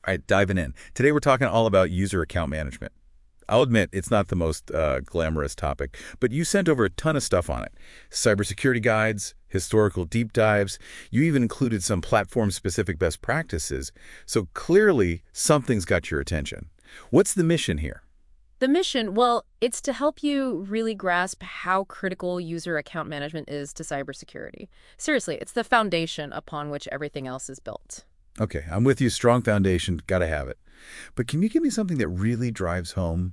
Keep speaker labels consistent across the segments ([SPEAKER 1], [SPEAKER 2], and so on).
[SPEAKER 1] All right, diving in. Today we're talking all about user account management. I'll admit it's not the most glamorous topic, but you sent over a ton of stuff on it. Cybersecurity guides, historical deep dives. You even included some platform-specific best practices. So clearly something's got your attention. What's the mission here?
[SPEAKER 2] The mission, well, it's to help you really grasp how critical user account management is to cybersecurity. Seriously, it's the foundation upon which everything else is built.
[SPEAKER 1] Okay, I'm with you. Strong foundation. Got to have it. But can you give me something that really drives home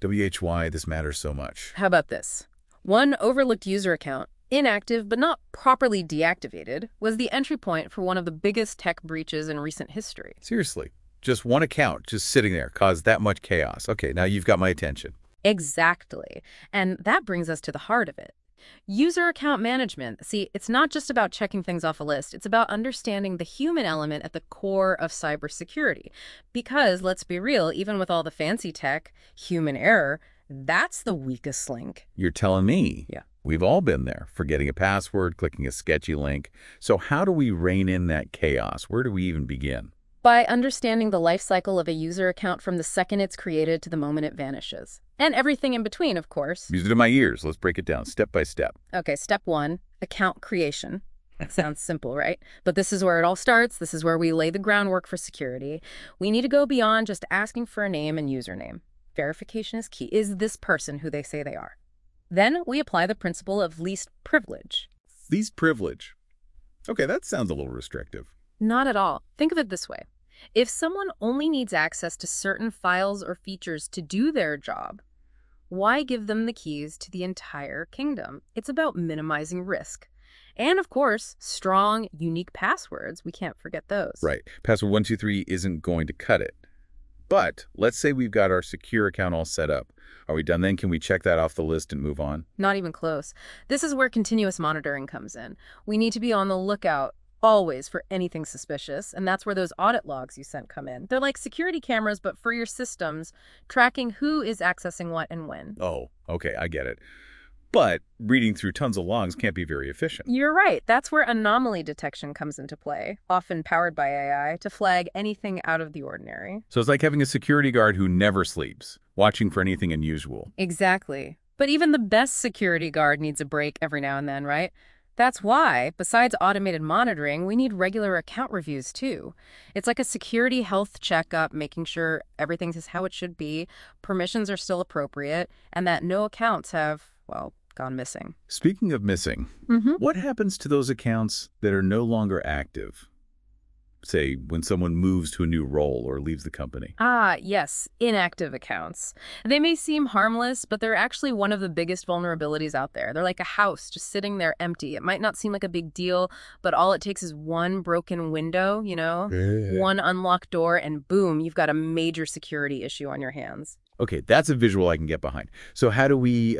[SPEAKER 1] why this matters so much?
[SPEAKER 2] How about this? One overlooked user account, inactive but not properly deactivated, was the entry point for one of the biggest tech breaches in recent history.
[SPEAKER 1] Seriously. Just one account just sitting there caused that much chaos. Okay, now you've got my attention.
[SPEAKER 2] Exactly. And that brings us to the heart of it. User account management. See, it's not just about checking things off a list. It's about understanding the human element at the core of cybersecurity. Because, let's be real, even with all the fancy tech, human error, that's the weakest link.
[SPEAKER 1] You're telling me?
[SPEAKER 2] Yeah.
[SPEAKER 1] We've all been there, forgetting a password, clicking a sketchy link. So how do we rein in that chaos? Where do we even begin?
[SPEAKER 2] By understanding the life cycle of a user account from the second it's created to the moment it vanishes. And everything in between, of course.
[SPEAKER 1] Music to my ears. Let's break it down step by step.
[SPEAKER 2] Okay, step one, account creation. Sounds simple, right? But this is where it all starts. This is where we lay the groundwork for security. We need to go beyond just asking for a name and username. Verification is key. Is this person who they say they are? Then we apply the principle of least privilege.
[SPEAKER 1] Least privilege. Okay, that sounds a little restrictive.
[SPEAKER 2] Not at all. Think of it this way. If someone only needs access to certain files or features to do their job, why give them the keys to the entire kingdom? It's about minimizing risk. And of course, strong, unique passwords. We can't forget those.
[SPEAKER 1] Right. Password 123 isn't going to cut it. But let's say we've got our secure account all set up. Are we done then? Can we check that off the list and move on?
[SPEAKER 2] Not even close. This is where continuous monitoring comes in. We need to be on the lookout always for anything suspicious, and that's where those audit logs you sent come in. They're like security cameras, but for your systems, tracking who is accessing what and when.
[SPEAKER 1] Oh, okay, I get it. But reading through tons of logs can't be very efficient.
[SPEAKER 2] You're right. That's where anomaly detection comes into play, often powered by AI, to flag anything out of the ordinary.
[SPEAKER 1] So it's like having a security guard who never sleeps, watching for anything unusual.
[SPEAKER 2] Exactly. But even the best security guard needs a break every now and then, right? That's why, besides automated monitoring, we need regular account reviews too. It's like a security health checkup, making sure everything is how it should be, permissions are still appropriate, and that no accounts have, well, gone missing.
[SPEAKER 1] Speaking of missing, what happens to those accounts that are no longer active? Say, when someone moves to a new role or leaves the company.
[SPEAKER 2] Ah, yes, inactive accounts. They may seem harmless, but they're actually one of the biggest vulnerabilities out there. They're like a house just sitting there empty. It might not seem like a big deal, but all it takes is one broken window, one unlocked door, and boom, you've got a major security issue on your hands.
[SPEAKER 1] Okay, that's a visual I can get behind. So how do we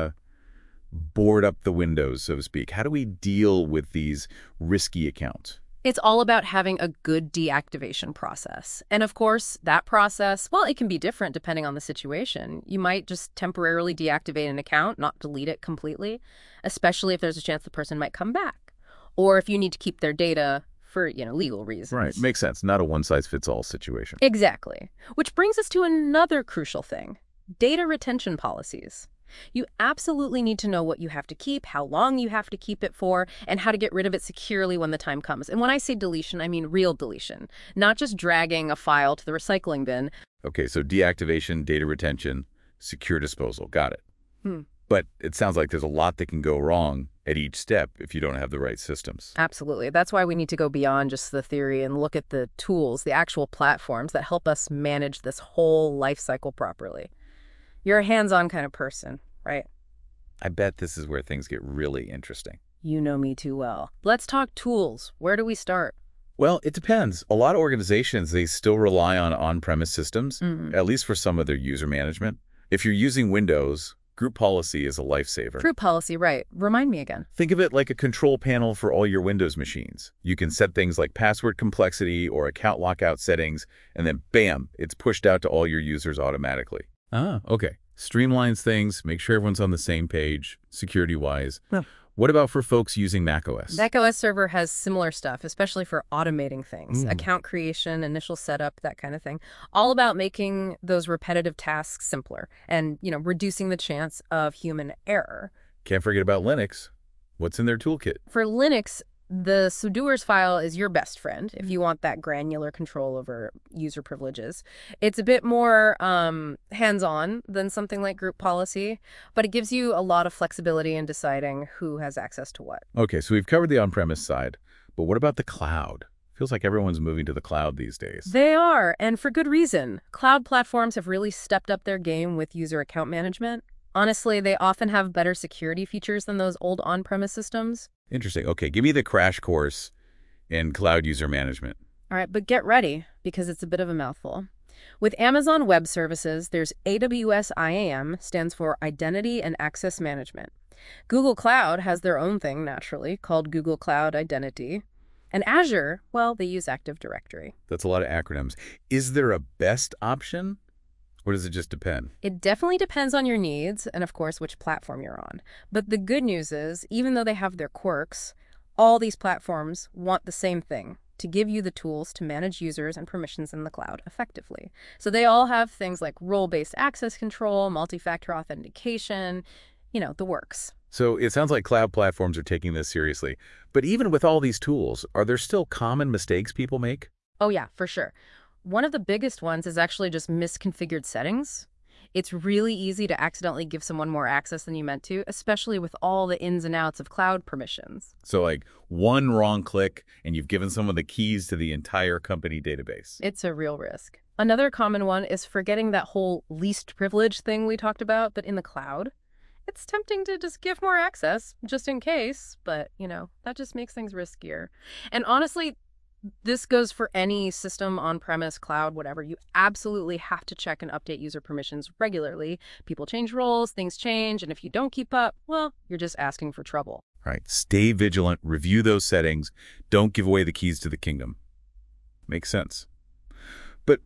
[SPEAKER 1] board up the windows, so to speak? How do we deal with these risky accounts?
[SPEAKER 2] It's all about having a good deactivation process. And of course, that process, well, it can be different depending on the situation. You might just temporarily deactivate an account, not delete it completely, especially if there's a chance the person might come back. Or if you need to keep their data for, legal reasons.
[SPEAKER 1] Right, makes sense. Not a one-size-fits-all situation.
[SPEAKER 2] Exactly. Which brings us to another crucial thing, data retention policies. You absolutely need to know what you have to keep, how long you have to keep it for, and how to get rid of it securely when the time comes. And when I say deletion, I mean real deletion, not just dragging a file to the recycling bin.
[SPEAKER 1] Okay, so deactivation, data retention, secure disposal. Got it. But it sounds like there's a lot that can go wrong at each step if you don't have the right systems.
[SPEAKER 2] Absolutely. That's why we need to go beyond just the theory and look at the tools, the actual platforms that help us manage this whole life cycle properly. You're a hands-on kind of person, right?
[SPEAKER 1] I bet this is where things get really interesting.
[SPEAKER 2] You know me too well. Let's talk tools. Where do we start?
[SPEAKER 1] Well, it depends. A lot of organizations, they still rely on on-premise systems, at least for some of their user management. If you're using Windows, Group Policy is a lifesaver.
[SPEAKER 2] Group Policy, right. Remind me again.
[SPEAKER 1] Think of it like a control panel for all your Windows machines. You can set things like password complexity or account lockout settings, and then bam, it's pushed out to all your users automatically. Ah, okay. Streamlines things, make sure everyone's on the same page, security-wise.
[SPEAKER 2] Yeah.
[SPEAKER 1] What about for folks using macOS?
[SPEAKER 2] macOS Server has similar stuff, especially for automating things, account creation, initial setup, that kind of thing. All about making those repetitive tasks simpler and, reducing the chance of human error.
[SPEAKER 1] Can't forget about Linux. What's in their toolkit?
[SPEAKER 2] For Linux, the sudoers file is your best friend if you want that granular control over user privileges. It's a bit more hands-on than something like group policy, but it gives you a lot of flexibility in deciding who has access to what.
[SPEAKER 1] Okay, so we've covered the on-premise side, but what about the cloud? Feels like everyone's moving to the cloud these days.
[SPEAKER 2] They are, and for good reason. Cloud platforms have really stepped up their game with user account management. Honestly, they often have better security features than those old on-premise systems.
[SPEAKER 1] Interesting. Okay, give me the crash course in cloud user management.
[SPEAKER 2] All right, but get ready, because it's a bit of a mouthful. With Amazon Web Services, there's AWS IAM, stands for Identity and Access Management. Google Cloud has their own thing, naturally, called Google Cloud Identity. And Azure, well, they use Active Directory.
[SPEAKER 1] That's a lot of acronyms. Is there a best option? Or does it just depend?
[SPEAKER 2] It definitely depends on your needs and, of course, which platform you're on. But the good news is, even though they have their quirks, all these platforms want the same thing, to give you the tools to manage users and permissions in the cloud effectively. So they all have things like role-based access control, multi-factor authentication, the works.
[SPEAKER 1] So it sounds like cloud platforms are taking this seriously. But even with all these tools, are there still common mistakes people make?
[SPEAKER 2] Oh, yeah, for sure. One of the biggest ones is actually just misconfigured settings. It's really easy to accidentally give someone more access than you meant to, especially with all the ins and outs of cloud permissions.
[SPEAKER 1] So like one wrong click and you've given someone the keys to the entire company database.
[SPEAKER 2] It's a real risk. Another common one is forgetting that whole least privilege thing we talked about, but in the cloud. It's tempting to just give more access, just in case, but, that just makes things riskier. And honestly, this goes for any system, on-premise, cloud, whatever. You absolutely have to check and update user permissions regularly. People change roles, things change, and if you don't keep up, well, you're just asking for trouble.
[SPEAKER 1] Right. Stay vigilant, review those settings, don't give away the keys to the kingdom. Makes sense. But,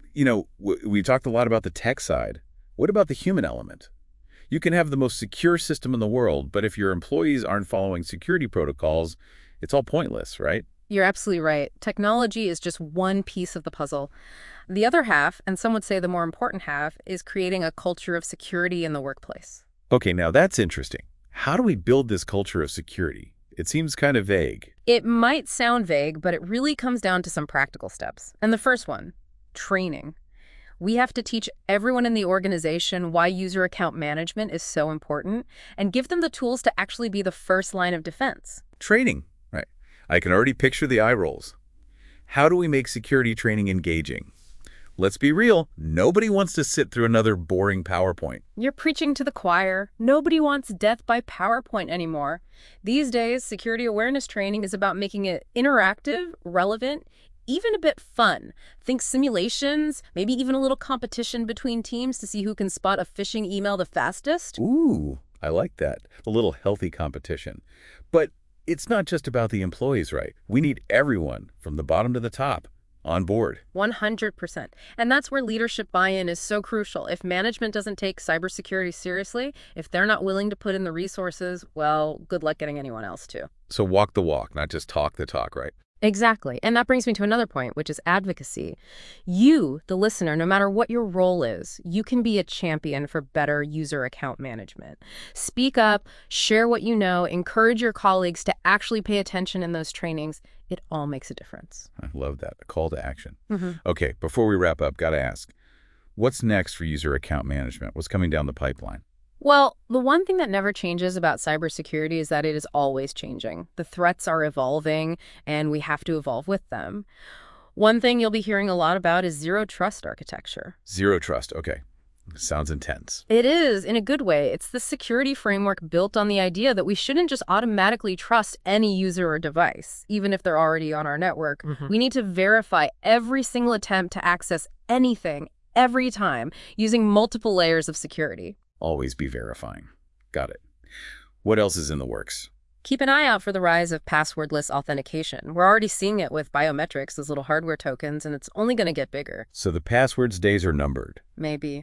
[SPEAKER 1] we talked a lot about the tech side. What about the human element? You can have the most secure system in the world, but if your employees aren't following security protocols, it's all pointless, right?
[SPEAKER 2] You're absolutely right. Technology is just one piece of the puzzle. The other half, and some would say the more important half, is creating a culture of security in the workplace.
[SPEAKER 1] Okay, now that's interesting. How do we build this culture of security? It seems kind of vague.
[SPEAKER 2] It might sound vague, but it really comes down to some practical steps. And the first one, training. We have to teach everyone in the organization why user account management is so important and give them the tools to actually be the first line of defense.
[SPEAKER 1] Training. Right. I can already picture the eye rolls. How do we make security training engaging? Let's be real. Nobody wants to sit through another boring PowerPoint.
[SPEAKER 2] You're preaching to the choir. Nobody wants death by PowerPoint anymore. These days, security awareness training is about making it interactive, relevant, even a bit fun. Think simulations, maybe even a little competition between teams to see who can spot a phishing email the fastest.
[SPEAKER 1] Ooh, I like that. A little healthy competition. But it's not just about the employees, right? We need everyone, from the bottom to the top, on board.
[SPEAKER 2] 100%. And that's where leadership buy-in is so crucial. If management doesn't take cybersecurity seriously, if they're not willing to put in the resources, well, good luck getting anyone else to.
[SPEAKER 1] So walk the walk, not just talk the talk, right?
[SPEAKER 2] Exactly. And that brings me to another point, which is advocacy. You, the listener, no matter what your role is, you can be a champion for better user account management. Speak up, share what you know, encourage your colleagues to actually pay attention in those trainings. It all makes a difference.
[SPEAKER 1] I love that. A call to action. Okay, before we wrap up, got to ask, what's next for user account management? What's coming down the pipeline?
[SPEAKER 2] Well, the one thing that never changes about cybersecurity is that it is always changing. The threats are evolving, and we have to evolve with them. One thing you'll be hearing a lot about is zero trust architecture.
[SPEAKER 1] Zero trust. Okay. Sounds intense.
[SPEAKER 2] It is, in a good way. It's the security framework built on the idea that we shouldn't just automatically trust any user or device, even if they're already on our network. We need to verify every single attempt to access anything, every time, using multiple layers of security.
[SPEAKER 1] Always be verifying. Got it. What else is in the works?
[SPEAKER 2] Keep an eye out for the rise of passwordless authentication. We're already seeing it with biometrics, those little hardware tokens, and it's only going to get bigger.
[SPEAKER 1] So the passwords days are numbered.
[SPEAKER 2] Maybe.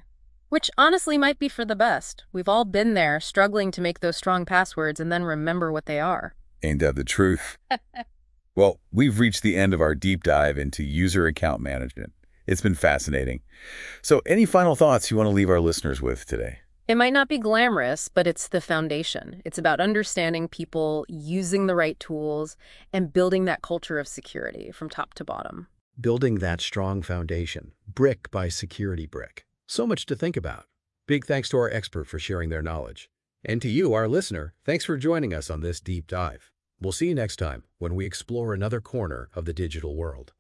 [SPEAKER 2] Which honestly might be for the best. We've all been there, struggling to make those strong passwords and then remember what they are.
[SPEAKER 1] Ain't that the truth? Well, we've reached the end of our deep dive into user account management. It's been fascinating. So any final thoughts you want to leave our listeners with today?
[SPEAKER 2] It might not be glamorous, but it's the foundation. It's about understanding people, using the right tools, and building that culture of security from top to bottom.
[SPEAKER 3] Building that strong foundation, brick by security brick. So much to think about. Big thanks to our expert for sharing their knowledge. And to you, our listener, thanks for joining us on this deep dive. We'll see you next time when we explore another corner of the digital world.